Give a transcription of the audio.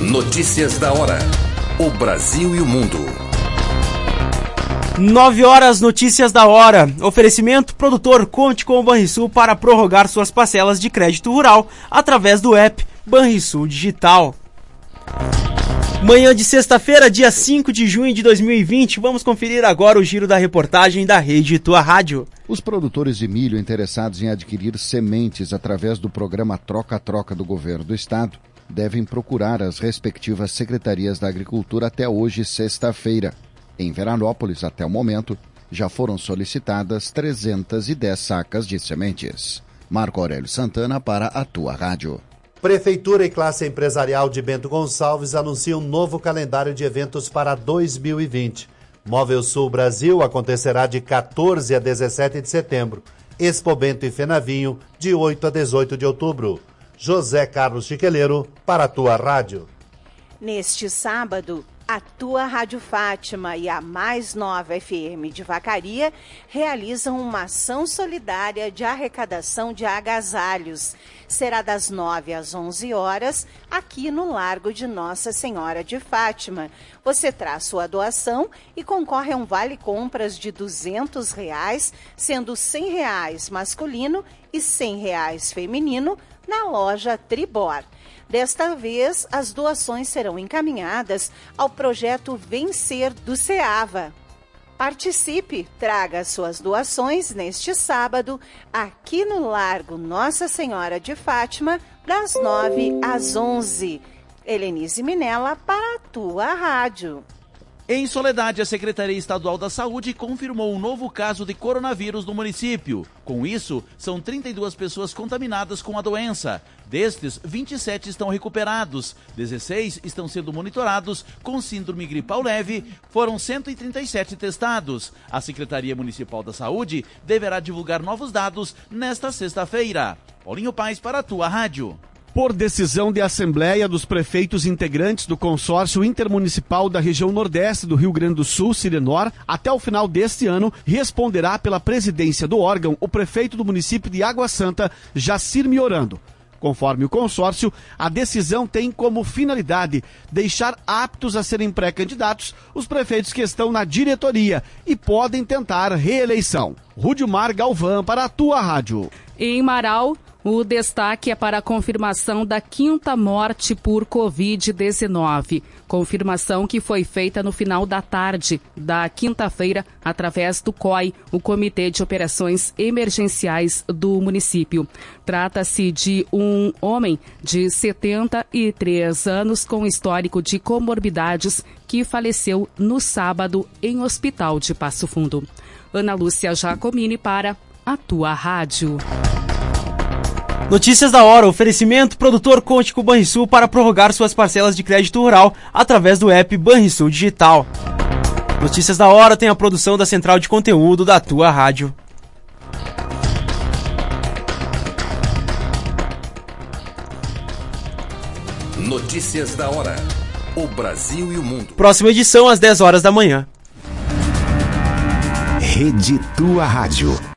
Notícias da hora. O Brasil e o mundo. 9 horas, notícias da hora. Oferecimento, produtor, conte com o Banrisul para prorrogar suas parcelas de crédito rural através do app Banrisul Digital. Manhã de sexta-feira, dia 5 de junho de 2020, vamos conferir agora o giro da reportagem da Rede Tua Rádio. Os produtores de milho interessados em adquirir sementes através do programa Troca-Troca do Governo do Estado devem procurar as respectivas secretarias da Agricultura até hoje, sexta-feira. Em Veranópolis, até o momento, já foram solicitadas 310 sacas de sementes. Marco Aurélio Santana para a Tua Rádio. Prefeitura e classe empresarial de Bento Gonçalves anunciam um novo calendário de eventos para 2020. Móvel Sul Brasil acontecerá de 14 a 17 de setembro. Expo Bento e Fenavinho, de 8 a 18 de outubro. José Carlos Chiqueleiro, para a Tua Rádio. Neste sábado, a Tua Rádio Fátima e a Mais Nova FM de Vacaria realizam uma ação solidária de arrecadação de agasalhos. Será das 9 às 11 horas, aqui no Largo de Nossa Senhora de Fátima. Você traz sua doação e concorre a um vale-compras de R$200, sendo R$100 masculino e R$100 feminino, na loja Tribor. Desta vez, as doações serão encaminhadas ao projeto Vencer do SEAVA. Participe, traga suas doações neste sábado, aqui no Largo Nossa Senhora de Fátima, das 9 às 11. Helenise Minella para a Tua Rádio. Em Soledade, a Secretaria Estadual da Saúde confirmou um novo caso de coronavírus no município. Com isso, são 32 pessoas contaminadas com a doença. Destes, 27 estão recuperados, 16 estão sendo monitorados com síndrome gripal leve, foram 137 testados. A Secretaria Municipal da Saúde deverá divulgar novos dados nesta sexta-feira. Paulinho Paes para a Tua Rádio. Por decisão de assembleia dos prefeitos integrantes do consórcio intermunicipal da região nordeste do Rio Grande do Sul, Sirenor, até o final deste ano, responderá pela presidência do órgão o prefeito do município de Água Santa, Jacir Miorando. Conforme o consórcio, a decisão tem como finalidade deixar aptos a serem pré-candidatos os prefeitos que estão na diretoria e podem tentar reeleição. Rudimar Galvão para a Tua Rádio. Em Marau, o destaque é para a confirmação da 5ª morte por Covid-19. Confirmação que foi feita no final da tarde da quinta-feira através do COI, o Comitê de Operações Emergenciais do município. Trata-se de um homem de 73 anos com histórico de comorbidades que faleceu no sábado em hospital de Passo Fundo. Ana Lúcia Giacomini para a Tua Rádio. Notícias da hora, oferecimento, produtor, conte com o Banrisul para prorrogar suas parcelas de crédito rural através do app Banrisul Digital. Notícias da hora tem a produção da Central de Conteúdo da Tua Rádio. Notícias da hora. O Brasil e o mundo. Próxima edição às 10 horas da manhã. Rede Tua Rádio.